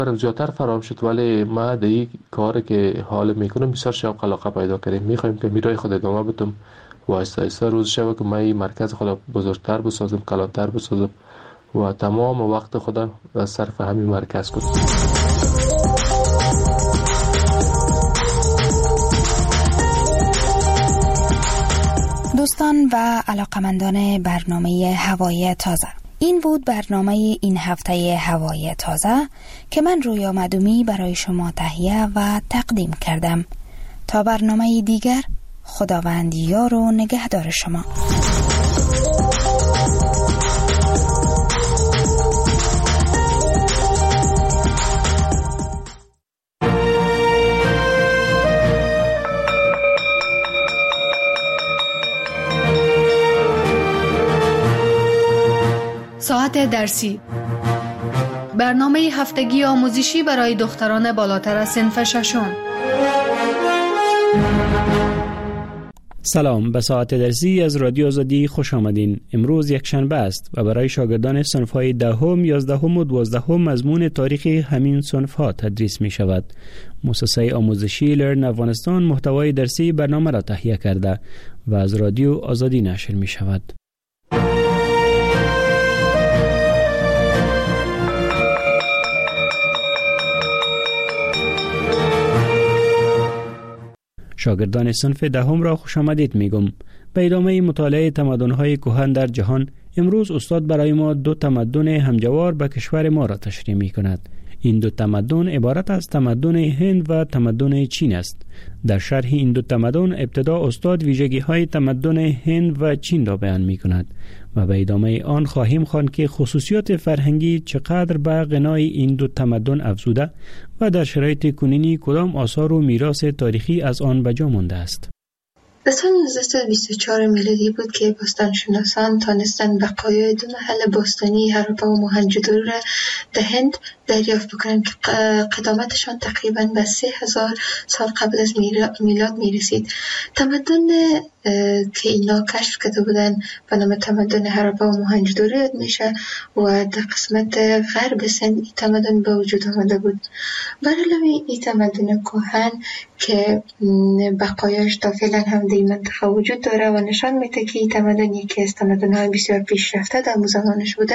زیادتر فرام شد، ولی ما در این کاری که حال میکنم بسیار شوق علاقه پیدا کردیم. میخوایم که میرای خود ادامه بدم و آهسته روز شب که ما این مرکز خود بزرگتر بسازم، کلانتر بسازم و تمام وقت خود صرف همین مرکز کنم. دوستان و علاقمندان برنامه هوای تازه، این بود برنامه این هفته هوای تازه که من رویا مدومی برای شما تهیه و تقدیم کردم. تا برنامه دیگر، خداوند یار و نگهدار شما. ساعت درسی، برنامه هفتگی آموزشی برای دختران بالاتر از صنف ششم. سلام، به ساعت درسی از رادیو آزادی خوش آمدین. امروز یک شنبه است و برای شاگردان صنف‌های 10ام، 11ام و 12ام مضمون تاریخ همین صنف‌ها تدریس می شود. مؤسسه آموزشی لرن افغانستان محتوای درسی برنامه را تهیه کرده و از رادیو آزادی نشر می شود. شاگردان صنف 10ام را خوش آمدید میگم. به ادامه مطالعه تمدن‌های کهن در جهان، امروز استاد برای ما 2 تمدن همجوار به کشور ما را تشریح می‌کند. این 2 تمدن عبارت از تمدن هند و تمدن چین است. در شرح این 2 تمدن ابتدا استاد ویژگی‌های تمدن هند و چین را بیان می‌کند و به ادامه آن خواهیم خواند که خصوصیات فرهنگی چقدر به غنای این 2 تمدن افزوده و در شرایط کنونی کدام آثار و میراث تاریخی از آن به جا مانده است. در سال 1924 میلادی بود که باستانشناسان تانستند بقایای 2 محل باستانی هراپا و موهنجودارو را در هند دریافت بکنند که قدامتشان تقریباً به 3000 سال قبل از میلاد میرسید. تمدن که اینا کشف کرده بودن به نام تمدن هراپا و موهنجودارو یاد میشه و در قسمت غرب سند این تمدن به وجود آمده بود. بر علاوه این تمدن کهن که بقایاش تا فعلا هم در این منطقه وجود داره و نشان میده که این تمدن یکی از تمدن‌های بسیار پیشرفته در زمانش بوده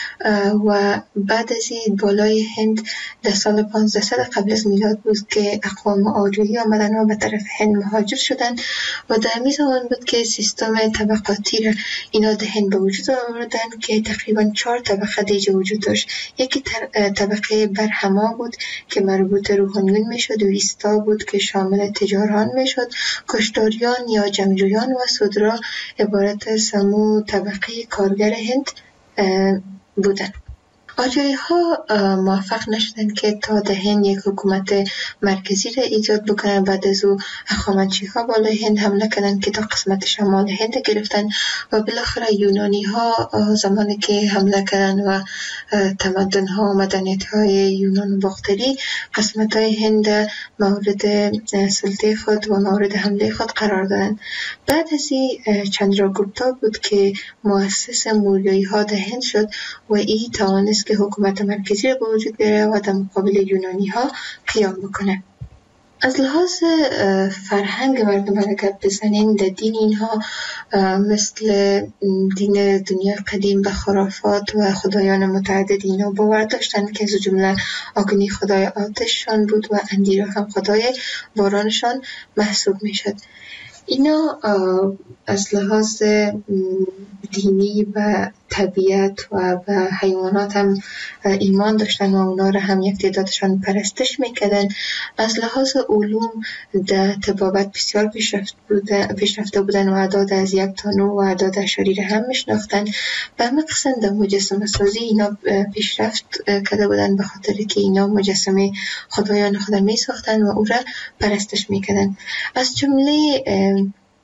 و بعد از این بالای هند در سال 1500 قبل از میلاد بود که اقوام آریایی آمدن و به طرف هند مهاجر شدن و در همین زمان بود که سیستم طبقاتی را اینا در هند به وجود آوردن که تقریبا 4 طبقه دیگه وجود داشت. یکی طبقه برهما بود که مربوط روحانیون میشد، ویستا بود که شامل تجاران میشد، کشتاریان یا جنگجویان و سودرا عبارت از سمو طبقه کارگر هند بودن. آریایی ها موفق نشدن که تا در هند یک حکومت مرکزی را ایجاد بکنن. بعد از او هخامنشی ها بالای هند حمله کردن که تا قسمت شمال هند گرفتن و بالاخره یونانی ها زمانی که حمله کردن و تمدن ها و مدنیت های یونان باختری قسمت های هند مورد سلطه خود و مورد حمله خود قرار دادن. بعد از این چندراگوپتا بود که مؤسس موریایی ها در هند شد و این توانست که حکومت مرکزی را به وجود بیاره و در مقابل یونانی ها قیام بکنه. از لحاظ فرهنگ مردم اگر بزنین در دین اینها مثل دین دنیا قدیم به خرافات و خدایان متعدد اینا باور داشتن که از جمله آگنی خدای آتششان بود و اندیرا هم خدای بارانشان محسوب می شد. اینا از لحاظ دینی و طبیعت و به حیوانات هم ایمان داشتن و اونا را هم یک تعدادشان پرستش میکردن. از لحاظ علوم در طبابت بسیار پیشرفته بودن و اعداد از 1 تا 9 و اعداد اعشاری را هم میشناختن. به همه قسم در مجسمه سازی اینا پیشرفت کرده بودن به خاطر که اینا مجسمه خدایان خدا میساختن و او را پرستش میکردن. از جمله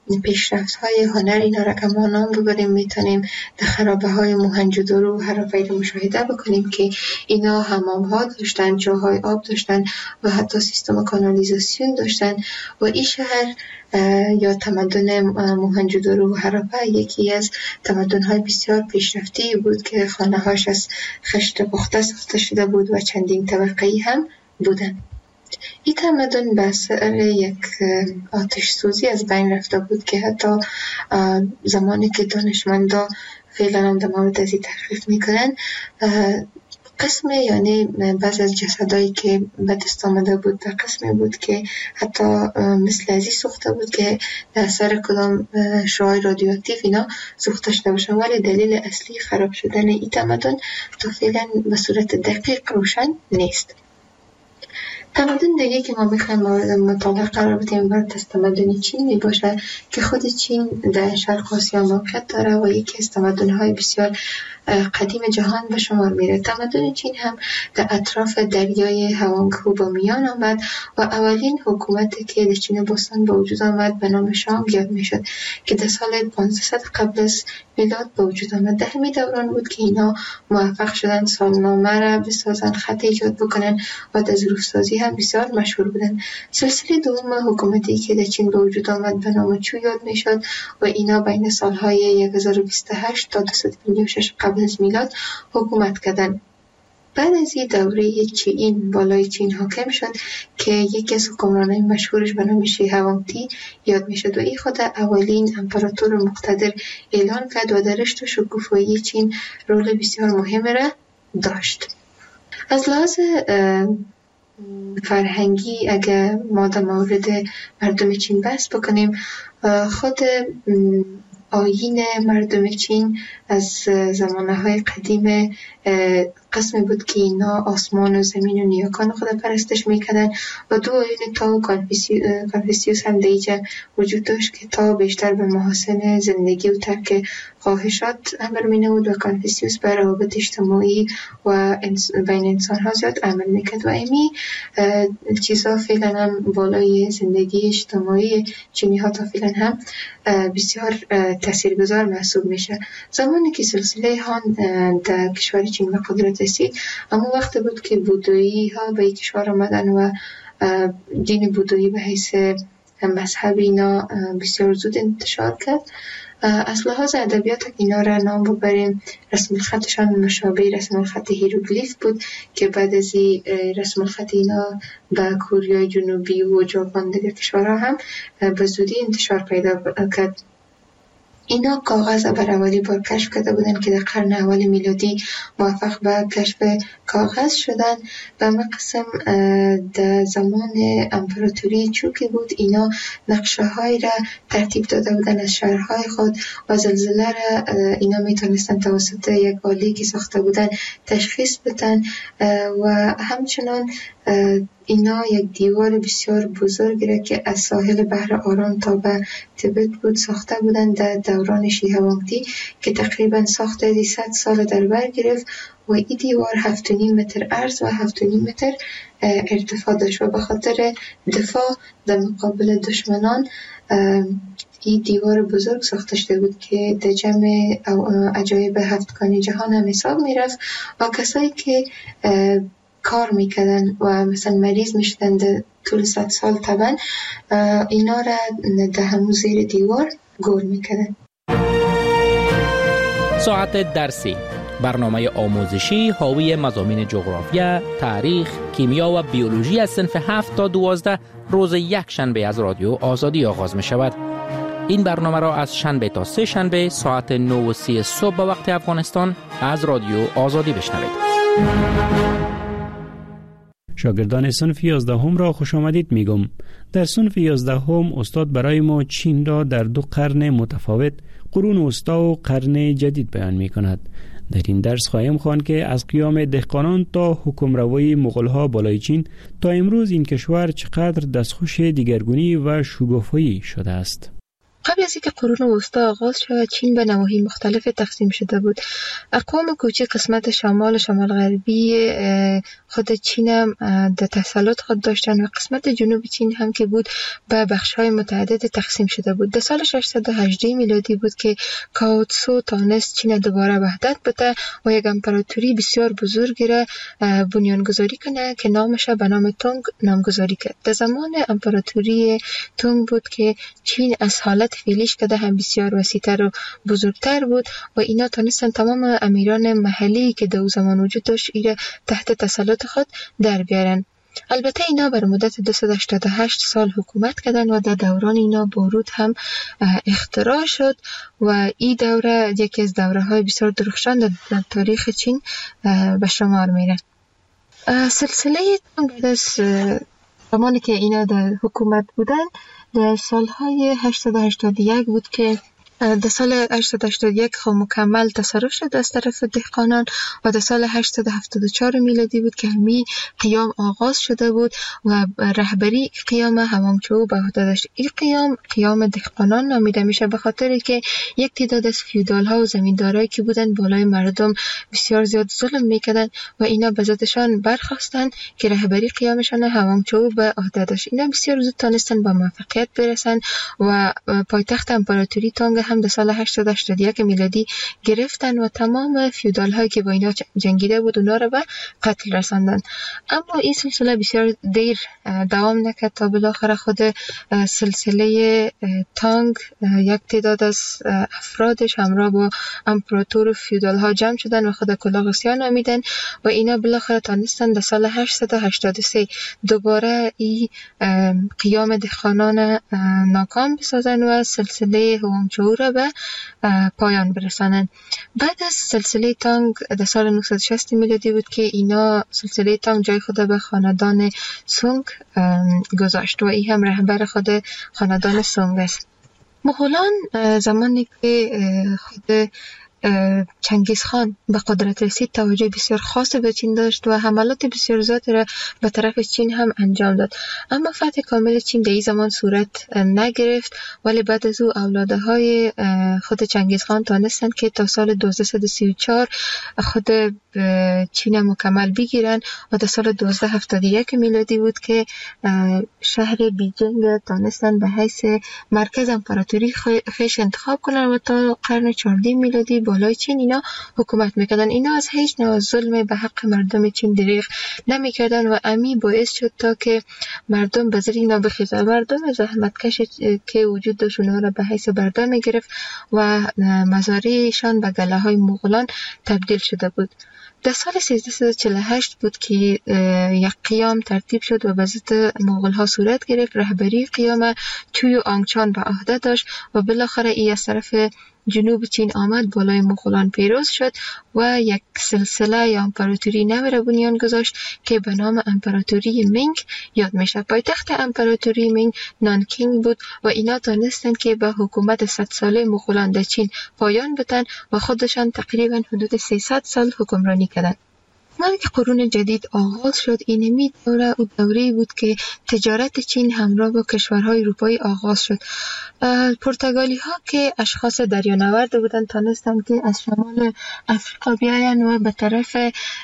پیشرفت های هنر اینا را که ما نام ببریم میتونیم در خرابه های موهنجودارو و هرافیل مشاهده بکنیم که اینا حمام ها داشتن، جاهای آب داشتن و حتی سیستم کانالیزاسیون داشتن و این شهر یا تمدن موهنجودارو و هراپا یکی از تمدن های بسیار پیشرفتی بود که خانه هاش از خشت پخته ساخته شده بود و چندین طبقه‌ای هم بودن. این تمدن به اثر یک آتش سوزی از بین رفته بود که حتی زمانی که دانشمندا فعلا هم در مورد از این تحقیق میکنن قسم یعنی بعض از جسدایی که به دست آمده بود در قسمی بود که حتی مثل ازی سوخته بود که در اثر کدام شعاع رادیواکتیو اینا سوخته شده باشه، ولی دلیل اصلی خراب شدن این تمدن تا فعلا به صورت دقیق روشن نیست. تمدن دیگه که ما میخوایم مورد مطالعه قرار بدیم برای تمدن چین می باشه که خود چین در شرق آسیا موقعیت داره و یکی از تمدن‌های بسیار قدیم جهان به شمار میره. تمدن چین هم در اطراف دریای هوانگهو به میان آمد و اولین حکومتی که در چین باستان به وجود آمد به نام شانگ یاد میشد که در سال 1500 قبل از میلاد به وجود آمد. در همین دوران بود که اینا موفق شدن سالنامه را بسازن، خط ایجاد بکنن و در ظروف‌سازی هم بسیار مشهور بودن. سلسله دوم حکومتی که در چین به وجود آمد به نام چو یاد میشد و اینا بین سالهای 1028 تا 256 قبل از میلاد حکومت کردند. بعد از این دوره چین بالای چین حاکم شد که یکی از حکمرانای مشهورش به نام شی هوانگتی یاد میشد و این خود اولین امپراتور مقتدر اعلان کرد و در رشد و شکوفایی چین رول بسیار مهم را داشت. از لحاظ فرهنگی اگر ما در مورد مردم چین بحث بکنیم، خود آیین مردم چین از زمانهای قدیم قسمی بود که اینا آسمان و زمین و نیاکان خود پرستش میکردن و دو آیین تا و کانفوسیوس هم دیجا وجود داشت که تا بیشتر به محاسن زندگی و ترک خواهشات امر مینود و کانفوسیوس بر روابط اجتماعی و بین انسان ها زیاد عمل میکرد و امی چیزها فعلا هم بالای زندگی اجتماعی چینی ها تا فعلا هم بسیار تاثیرگذار محسوب میشه. زمانی که سلسله هان در کشور چین به قدرت رسید، اما وقت بود که بودایی ها به این کشور آمدن و دین بودایی به حیث مذهب اینا بسیار زود انتشار کرد. از لحاظ ادبیات اینا را نام ببریم، رسم الخطشان مشابه رسم الخط هیروگلیف بود که بعد از رسم الخط اینا به کره جنوبی و ژاپن دیگر کشورها هم به زودی انتشار پیدا کرد. اینا کاغذ بر اولی بار کشف کرده بودن که در قرن اول میلادی موفق به کشف کاغذ شدن. به مقسم در زمان امپراتوری چو که بود اینا نقشه های را ترتیب داده بودن از شهرهای خود و زلزله را اینا میتونستن توسط یک آلی که ساخته بودن تشخیص بدن و همچنان اینا یک دیوار بسیار بزرگی را که از ساحل بحر آرام تا به تبت بود ساخته بودند در دوران شی هوانگتی که تقریبا ساخت 100 سال در بر گرفت و این دیوار 7.5 متر عرض و 7.5 متر ارتفاع داشت و به خاطر دفاع در مقابل دشمنان این دیوار بزرگ ساخته شده بود که در جمع عجایب هفتگانی جهان هم حساب می رفت و کسایی که کار میکردن و مثلا مریض میشدن در طول 100 سال طبعا اینا را در همون زیر دیوار گور میکردن. ساعت درسی، برنامه آموزشی حاوی مضامین جغرافیا، تاریخ، کیمیا و بیولوژی از صنف 7 تا 12 روز یک شنبه از رادیو آزادی آغاز می شود. این برنامه را از شنبه تا سه شنبه ساعت 9:30 صبح به وقت افغانستان از رادیو آزادی بشنوید. شاگردان صنف 11 را خوش آمدید میگم. در صنف 11 استاد برای ما چین را در 2 قرن متفاوت، قرون وسطی و قرن جدید بیان می کند. در این درس خواهیم خواند که از قیام دهقانان تا حکمروی مغول‌ها بالای چین تا امروز این کشور چقدر دستخوش دیگرگونی و شکوفایی شده است. قبل از اینکه قرون وسطا آغاز شود چین به نواحی مختلف تقسیم شده بود. اقوام کوچک قسمت شمال و شمال غربی خود چین هم در تسلط خود داشتن و قسمت جنوب چین هم که بود به بخش‌های متعدد تقسیم شده بود. در سال 618 میلادی بود که کاو تسو تانست چین دوباره وحدت بده و یک امپراتوری بسیار بزرگی را بنیانگذاری کنه که نامش به نام تونگ نامگذاری کرد. در زمان امپراتوری تونگ بود که چین از حالت فعلیش که هم بسیار وسیع‌تر و بزرگتر بود و اینا تانستن تمام امیران محلی که در زمان وجود داشت ایره تحت تسلط خود در بیارن. البته اینا بر مدت 288 سال حکومت کردن و در دوران اینا بارود هم اختراع شد و این دوره یکی از دوره‌های بسیار درخشان در تاریخ چین به شمار میره. سلسله بعد از زمانی که اینا در حکومت بودن در سالهای 881 بود که در سال 881 خب مکمل تصرف شد از طرف دهقانان و در سال 874 میلادی بود که همین قیام آغاز شده بود و رهبری قیام هوانگچو به عهده داشت. این قیام دهقانان نامیده میشه به خاطر که یک تعداد از فیودال ها و زمیندارایی که بودن بالای مردم بسیار زیاد ظلم میکردن و اینا به ذاتشان برخواستن که رهبری قیامشان هوانگچو به عهده داشت. اینا بسیار زود تونستن به موفقیت برسن و پایتخت امپراتوری تانگ هم در سال 881 میلادی گرفتن و تمام فیودال هایی که با اینا جنگیده بود اونا رو به قتل رساندن. اما این سلسله بسیار دیر دوام نکرد تا بالاخره خود سلسله تانگ یک تعداد از افرادش همراه با امپراتور فیودال ها جمع شدن و خود کلاغسیا نامیدن و اینا بالاخره تانستن در سال 883 دوباره این قیام دهقانان ناکام بسازن و سلسله هوانگچو را به پایان برسانن. بعد از سلسله تانگ در سال 960 میلادی بود که اینا سلسله تانگ جای خود به خاندان سونگ گذاشت و این هم رهبر خود خاندان سونگ است. مغولان زمانی که خود چنگیز خان به قدرت رسید توجه بسیار خاص به چین داشت و حملات بسیار زیادی را به طرف چین هم انجام داد. اما فتح کامل چین در این زمان صورت نگرفت ولی بعد از او اولاده های خود چنگیز خان تانستند که تا سال 1234 خود چین مکمل بگیرن و در سال 1271 میلادی بود که شهر بیجینگ تانستن به حیث مرکز امپراتوری خیش انتخاب کنن و تا قرن 14 میلادی بالای چین اینا حکومت میکردن. اینا از هیچ نوع ظلم به حق مردم چین دریغ نمیکردن و امی باعث شد تا که مردم به زیر اینا بخیزن. مردم زحمتکش که وجود داشت اونها را به حیث برده میگرفت و مزارعشان به گله های مغولان تبدیل شده بود. در سال 1348 بود که یک قیام ترتیب شد و به ضد مغول ها صورت گرفت. رهبری قیام چوی آنگچان به عهده داشت و بالاخره ای از طرف جنوب چین آمد بالای مغولان پیروز شد و یک سلسله یا امپراتوری نو را بنیان گذاشت که به نام امپراتوری مینگ یاد میشه. پایتخت امپراتوری مینگ نانکینگ بود و اینا تانستند که به حکومت 100 ساله مغولان در چین پایان بدن و خودشان تقریبا حدود 300 سال حکمرانی کردند. زمانی که قرون جدید آغاز شد اینمی دوره او دوره‌ای بود که تجارت چین همراه با کشورهای اروپایی آغاز شد. پرتغالی ها که اشخاص دریانورد بودند تانستند که از شمال افریقا بیاین و به طرف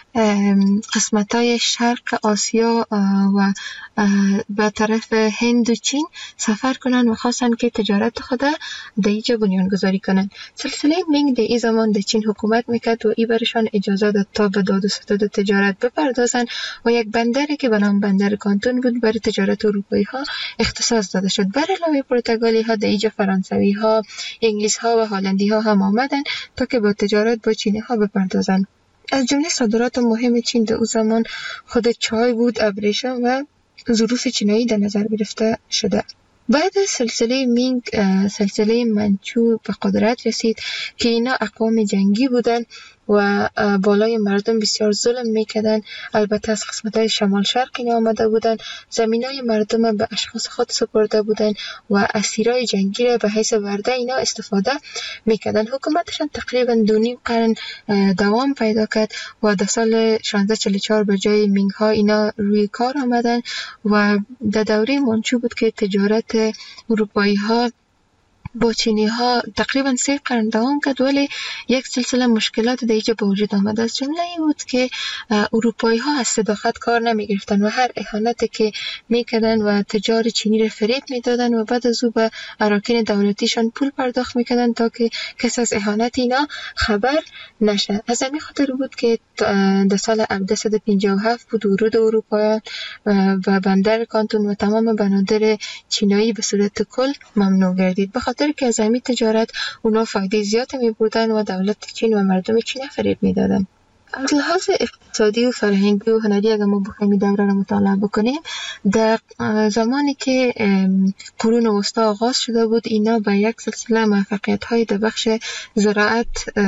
قسمت‌های شرق آسیا و به طرف هند و چین سفر کنند و خواستند که تجارت خود در اینجا بنیانگذاری کنند. سلسله مینگ در این زمان در چین حکومت میکرد و این برشان اجازه داد تا به داد و ستد تجارت بپردازند و یک بندری که به نام بندر کانتون بود برای تجارت اروپایی ها اختصاص داده شد. بر علاوه پرتغالی ها در اینجا فرانسوی ها، انگلیس ها و هلندی ها هم آمدند تا که با تجارت با چینی ها بپردازند. از جمله صادرات مهم چین در اون زمان خود چای بود، ابریشم و ظروف چینایی در نظر گرفته شده. بعد از سلسله مینگ سلسله منچو به قدرت رسید که اینا اقوام جنگی بودن و بالای مردم بسیار ظلم میکردن. البته از قسمت‌های شمال شرق اینا آمده بودن، زمینای مردم به اشخاص خود سپرده بودن و اسیرای جنگی را به حیث برده اینا استفاده میکردن. حکومتشان تقریبا 2.5 قرن دوام پیدا کرد و در سال 1644 به جای مینگ ها اینا روی کار آمدن و در دوره منچو بود که تجارت اروپایی ها با چینی ها تقریبا 3 قرن دوام کرد، ولی یک سلسله مشکلات در اینجا به وجود آمد. از جمله این بود که اروپایی ها از صداقت کار نمی گرفتن و هر اهانتی که می کردن و تجار چینی را فریب می دادن و بعد از او به اراکین دولتیشان پول پرداخت می کردن تا که کس از اهانت اینا خبر نشه. از همین خاطر بود که در سال 1957 بود ورود اروپاییان و بندر کانتون و تمام بنادر چینایی به صورت کل ممنوع گردید، به خاطر که از همین تجارت اونا فایده زیاد می بردن و دولت چین و مردم چین فریب می دادن. از لحاظ اقتصادی و فرهنگی و هنری اگر ما بخوایم دوره را مطالعه بکنیم، در زمانی که قرون وسطا آغاز شده بود، اینا به یک سلسله موفقیت‌های در بخش زراعت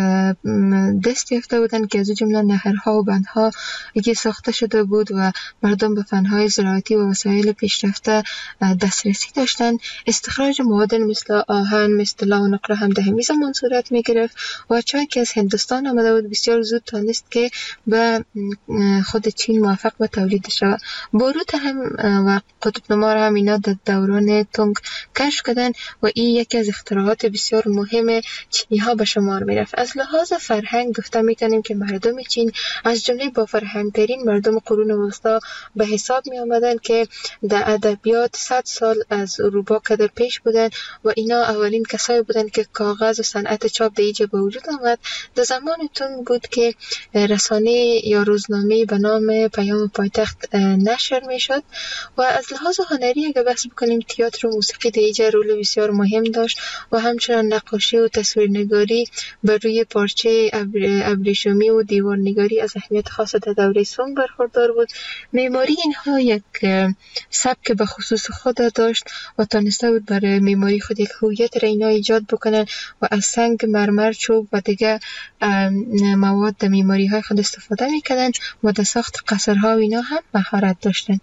دست یافته بودند که از جمله نهرها و بندها که ساخته شده بود و مردم به فن‌های زراعتی و وسایل پیشرفته دسترسی داشتند. استخراج مواد مثل آهن، مثل طلا و نقره هم در همین زمان صورت می‌گرفت و چای که از هندوستان آمده بود بسیار زود تانست که به خود چین موفق به تولید شود. باروت هم و قطب‌نما هم اینا در دوران تونگ کشف کردن و این یکی از اختراعات بسیار مهم چینی ها به شمار می رفت. از لحاظ فرهنگ گفته می کنیم که مردم چین از جمله با فرهنگ‌ترین مردم قرون وسطا به حساب می آمدن که در ادبیات 100 سال از اروپا کده پیش بودن و اینا اولین کسایی بودن که کاغذ و صنعت چاپ در اینجا به وجود آمد. در زمان تونگ بود که رسانه یا روزنامه به نام پیام پایتخت نشر می شد و از لحاظ هنری اگر بحث بکنیم تئاتر و موسیقی در اینجا رول بسیار مهم داشت و همچنان نقاشی و تصویرنگاری بر روی پارچه ابریشمی و دیوارنگاری از اهمیت خاص در دوره سونگ برخوردار بود. معماری اینها یک سبک به خصوص خود داشت و تانسته بود برای معماری خود یک هویت را اینا ایجاد بکنن و از سنگ، مرمر، چوب و دیگه مواد در معماری های خود استفاده میکردن و در ساخت قصرها و اینا هم مهارت داشتن.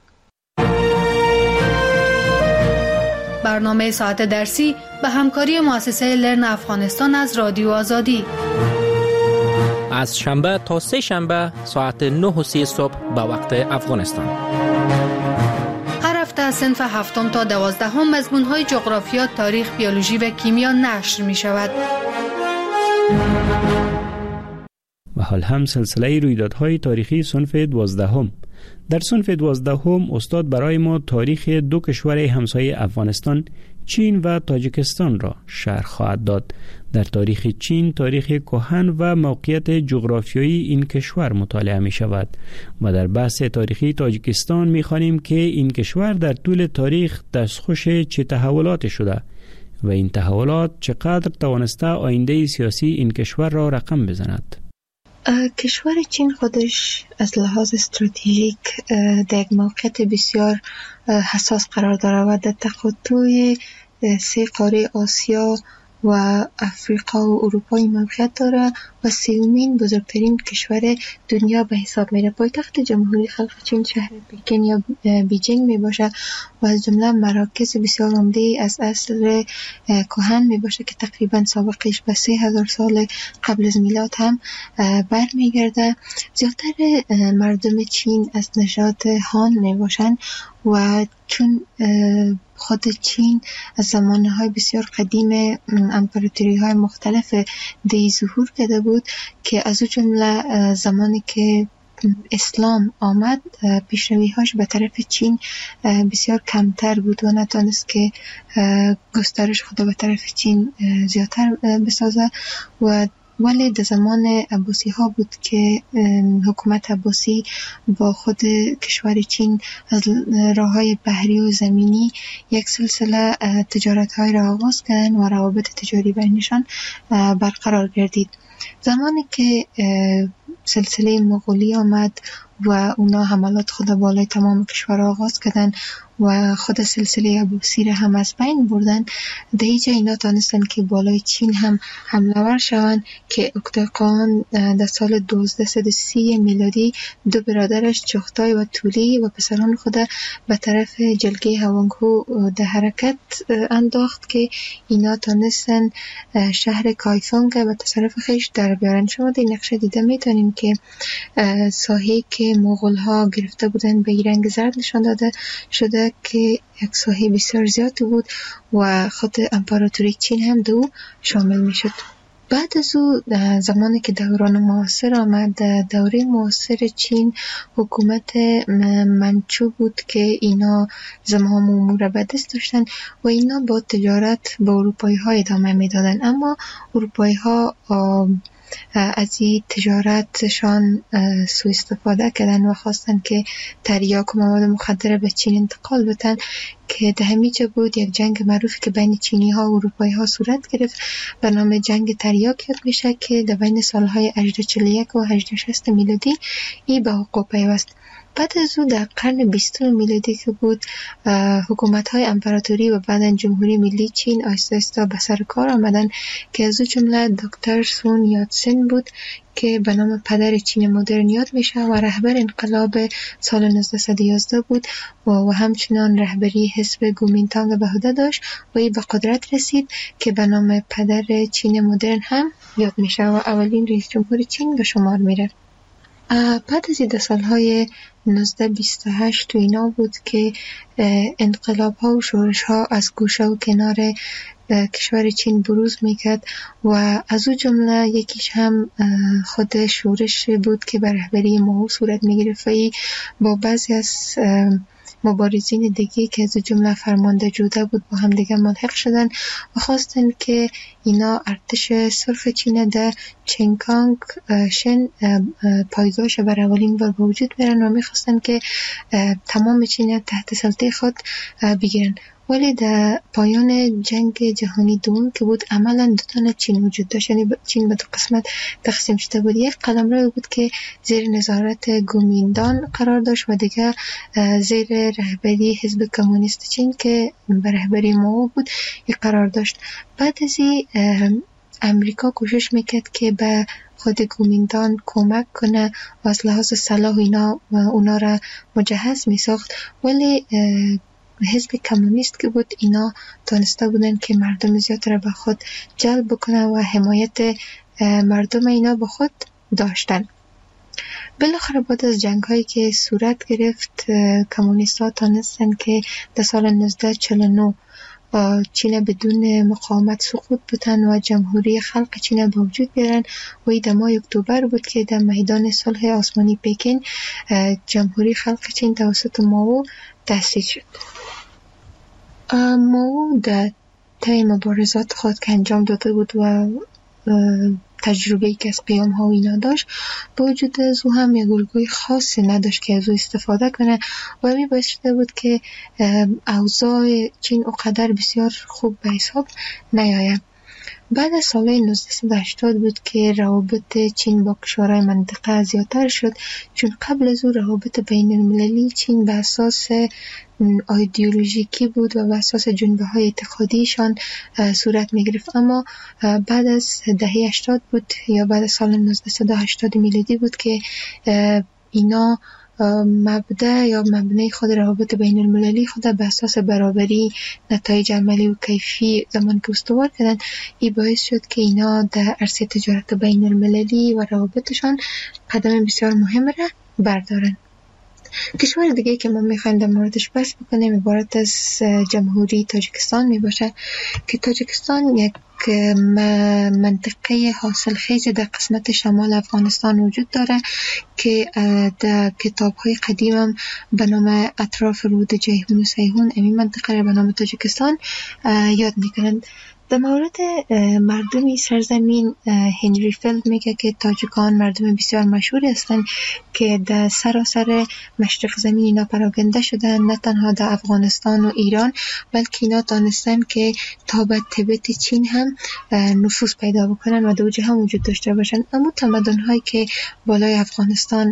برنامه ساعت درسی به همکاری مؤسسه لرن افغانستان از رادیو آزادی از شنبه تا سه شنبه ساعت 9:30 صبح به وقت افغانستان. هر هفته از صنف 7 تا 12 مضمون‌های جغرافیا، تاریخ، بیولوژی و کیمیا نشر می شود. و حال هم سلسله رویدادهای تاریخی صنف 12. در صنف 12 استاد برای ما تاریخ دو کشور همسایه افغانستان، چین و تاجیکستان را شرح خواهد داد. در تاریخ چین تاریخ کهن و موقعیت جغرافیایی این کشور مطالعه می شود و در بحث تاریخی تاجیکستان می خوانیم که این کشور در طول تاریخ دستخوش چه تحولات شده و این تحولات چقدر توانسته آینده سیاسی این کشور را رقم بزند. کشور چین خودش از لحاظ استراتژیک در یک موقعیت بسیار حساس قرار داره و در تقاطع 3 قاره آسیا و افریقا و اروپا موقعیت داره و 3مین بزرگترین کشور دنیا به حساب میره. پایتخت جمهوری خلق چین شهر پکن یا بیجینگ می باشه و از جمله مراکز بسیار عمده از اصل کهن می باشه که تقریبا سابقش به 3000 سال قبل از میلاد هم برمیگرده. زیادتر مردم چین از نژاد هان می باشن و چون خود چین از زمانهای بسیار قدیم امپراتوری های مختلف دی ظهور کرده بود که از اون جمله زمانی که اسلام آمد پیشروی‌هاش به طرف چین بسیار کمتر بود و نتونست که گسترش خود به طرف چین زیادتر بسازه و ولی در زمان عباسی ها بود که حکومت عباسی با خود کشور چین از راه های بحری و زمینی یک سلسله تجارت های را آغاز کردن و روابط تجاری بینشان برقرار گردید. زمانی که سلسله مغولی آمد و اونا حملات خود بالای تمام کشور آغاز کردن و خود سلسله عباسی را هم از بین بردن، در اینجا اینا تانستن که بالای چین هم حمله ور شوند که اکتاقان در سال 1230 میلادی 2 برادرش چغتای و تولی و پسران خود به طرف جلگه هوانگهو در حرکت انداخت که اینا تانستن شهر کایفونگ به تصرف خیش در بیارن. شما در نقشه دیده میتونیم که ساحه که مغول ها گرفته بودن به رنگ زرد نشان داده شده شد که یک ساحه بسیار زیادی بود و خود امپراتوری چین هم دو شامل می شد. بعد از او زمانی که دوران معاصر آمد، دوره معاصر چین حکومت منچو بود که اینا زمام امور به دست داشتن و اینا با تجارت با اروپایی ها ادامه می دادن. اما اروپایی ها از این تجارتشان سوء استفاده کردن و خواستن که تریاک و مواد مخدر به چین انتقال بدن که در همیجا بود یک جنگ معروفی که بین چینی ها و اروپایی ها صورت گرفت به نام جنگ تریاک یاد میشه که در بین سالهای 1841 و 1860 میلادی ای به وقوع پیوست. بعد از او در قرن 20 میلادی که بود حکومت‌های امپراتوری و بعداً جمهوری ملی چین آهسته آهسته به سر کار آمدن که از او جمله دکتر سون یاتسن بود که به نام پدر چین مدرن یاد میشه و رهبر انقلاب سال 1911 بود و همچنان رهبری حزب کومینتانگ به عهده داشت و ای به قدرت رسید که به نام پدر چین مدرن هم یاد میشه و اولین رئیس جمهور چین به شمار میره. بعد از این سالهای 1928 تو اینا بود که انقلاب ها و شورش ها از گوشه و کنار کشور چین بروز میکرد و از او جمله یکیش هم خود شورش بود که به رهبری ماو صورت میگرفت و با بعضی از مبارزین دیگه که از جمله فرمانده جوده بود با هم دیگه ملحق شدن و خواستن که اینا ارتش سرخ چین در چنکانگ شن پایگاهش بر اولین بار به وجود بیارن و میخواستن که تمام چین تحت سلطه خود بگیرن. ولی در پایان جنگ جهانی دوم که بود عملا دو تا چین وجود داشت، یعنی چین به دو قسمت تقسیم شده بود. یک قلمرو بود که زیر نظارت کومینتان قرار داشت و دیگه زیر رهبری حزب کمونیست چین که به رهبری ماو بود قرار داشت. بعد از این امریکا کوشش میکرد که به خود کومینتان کمک کنه و از لحاظ سلاح اینا و اونا را مجهز میساخت، ولی حزب کمونیست که بود اینا تانسته بودن که مردم زیاد را به خود جلب بکنن و حمایت مردم اینا به خود داشتن. بالاخره بعد از جنگ هایی که صورت گرفت کمونیست ها تانستن که در سال 1949 چین بدون مقاومت سقوط بودن و جمهوری خلق چین به وجود بیارن و این در ماه اکتبر بود که در میدان صلح آسمانی پکین جمهوری خلق چین توسط ماو تأسیس شد. ماو در طی مبارزات خود که انجام داده بود و تجربه‌ای که از قیام ها و اینا داشت، با وجود از او هم یک الگوی خاصی نداشت که از او استفاده کنه و می باعث شده بود که اوضاع چین اونقدر بسیار خوب به حساب نیاید. بعد از سال 1980 بود که روابط چین با کشورهای منطقه زیادتر شد، چون قبل از او روابط بین المللی چین به اساس ایدئولوژیکی بود و به اساس جنبه های اعتقادیشان صورت می گرفت. اما بعد از دهه 80 بود یا بعد از سال 1980 میلادی بود که اینا مبدأ یا مبنای خود روابط بین المللی خود به اساس برابری نتایج عملی و کیفی زمان که استوار کردن. این باعث شد که اینا در عرصه تجارت بین المللی و روابطشان قدم بسیار مهم را بردارن. کشور دیگه که ما میخوایم در موردش بحث بکنیم عبارت از جمهوری تاجیکستان میباشه که تاجیکستان یک منطقه حاصلخیز در قسمت شمال افغانستان وجود داره که در کتاب‌های قدیم هم به نام اطراف رود جیهون و سیهون این منطقه را به نام تاجیکستان یاد میکنند. در مورد مردمی سرزمین هنری فیلد میگه که تاجیکان مردم بسیار مشهوری هستند که در سراسر مشرق زمین اینا پراکنده شدن، نه تنها در افغانستان و ایران بلکه اینا دانستن که تا به تبت چین هم نفوذ پیدا بکنن و دو جهان وجود داشته باشن. اما تمدن‌هایی که بالای افغانستان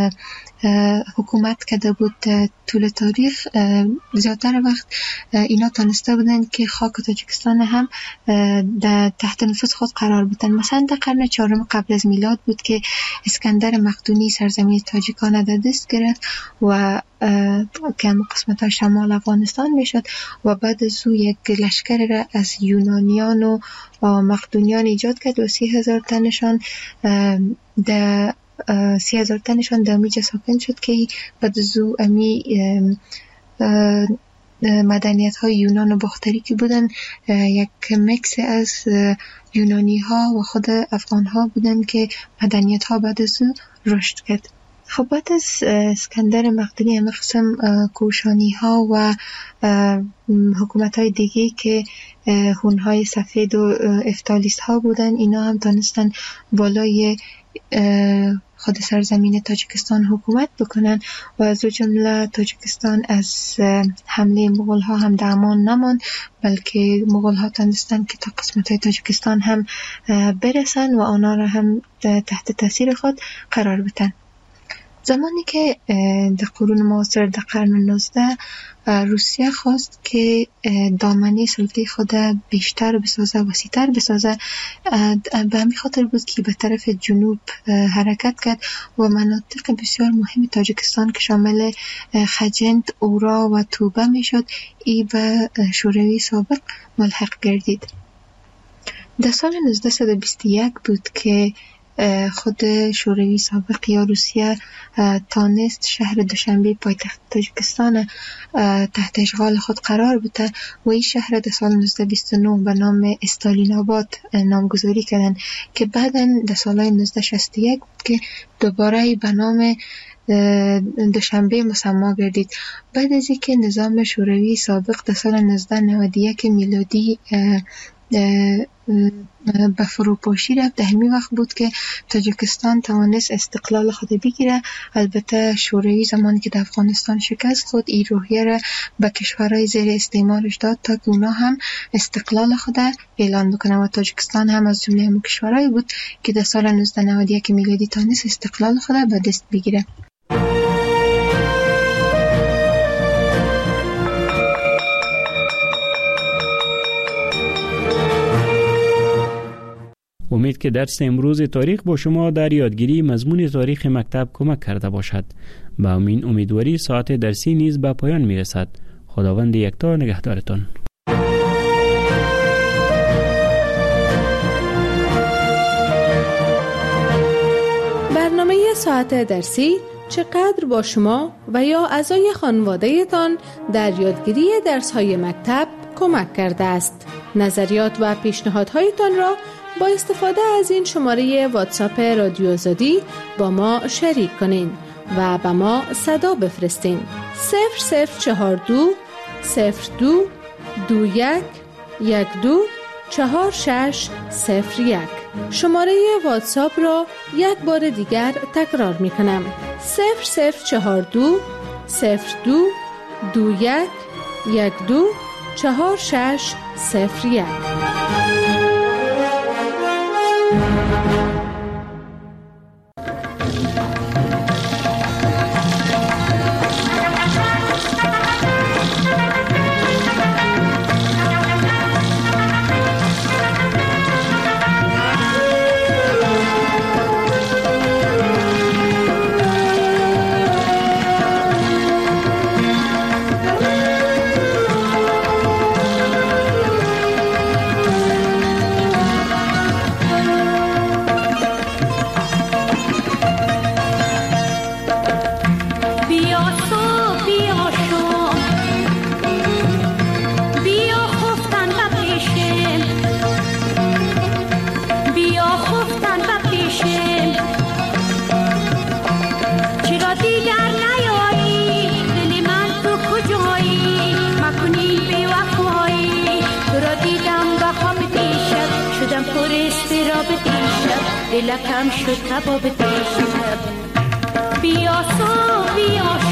حکومت کرده بود طول تاریخ زیادتر وقت اینا تانسته بودن که خاک تاجیکستان هم در تحت نفوذ خود قرار بدن. مثلا در قرن 4 قبل از میلاد بود که اسکندر مقدونی سرزمین تاجیکان در دست گرفت و که هم قسمت شمال افغانستان میشد و بعد از او یک لشکر را از یونانیان و مقدونیان ایجاد کرد و 30,000 تنشان در 30,000 تنشان در میجه ساکن شد که بعد از او امی مدنیت های یونان و باختری که بودن یک میکس از یونانی ها و خود افغان ها بودن که مدنیت ها بعد از او رشد کرد. خب بعد از اسکندر مقدونی همه قسم کوشانی ها و حکومت های دیگه که هون های سفید و افتالیست ها بودن، اینا هم تانستن بالای خود سرزمین تاجیکستان حکومت بکنن و از جمله تاجیکستان از حمله مغول ها هم در امان نماند، بلکه مغول ها تانستن که تا قسمت های تاجیکستان هم برسن و آنها را هم تحت تاثیر خود قرار بدن. زمانی که در قرون معاصر در قرن 19 روسیه خواست که دامنه سلطه خود بیشتر بسازه، وسیع‌تر بسازه، به همین خاطر بود که به طرف جنوب حرکت کرد و مناطق بسیار مهم تاجیکستان که شامل خجند، اورا و توبه می شد ای به شوروی سابق ملحق گردید. در سال 1921 بود که خود شوروی سابق یا روسیه تانست شهر دوشنبه پایتخت تاجیکستان تحت اشغال خود قرار بده و این شهر در سال 1929 به نام استالین آباد نامگذاری کردن که بعداً در سال 1961 بود که دوباره به نام دوشنبه مسما گردید. بعد از اینکه نظام شوروی سابق در سال 1991 میلادی به فروپاشی رفت، در همین وقت بود که تاجیکستان توانست استقلال خود بگیره. البته شوروی زمانی که در افغانستان شکست خود این روحیه را به کشورهای زیر استعمارش داد تا که اونا هم استقلال خود اعلان بکنن و تاجیکستان هم از جمله همون کشورهایی بود که در سال 1991 میلادی توانست استقلال خود به دست بگیره. امید که درس امروز تاریخ با شما در یادگیری مضمون تاریخ مکتب کمک کرده باشد. با همین امیدواری ساعت درسی نیز به پایان می رسد. خداوند یکتا نگهدارتان. برنامه ساعت درسی چقدر با شما و یا اعضای خانواده تان در یادگیری درس‌های مکتب کمک کرده است؟ نظریات و پیشنهادهایتان را با استفاده از این شماره واتساپ رادیو آزادی با ما شریک کنین و به ما صدا بفرستین. 0042 02 21 12 4601. شماره واتساپ را یک بار دیگر تکرار می کنم. 0042 02 21 12 4601. دلکم شد کباب دیشب. بیا سو بیا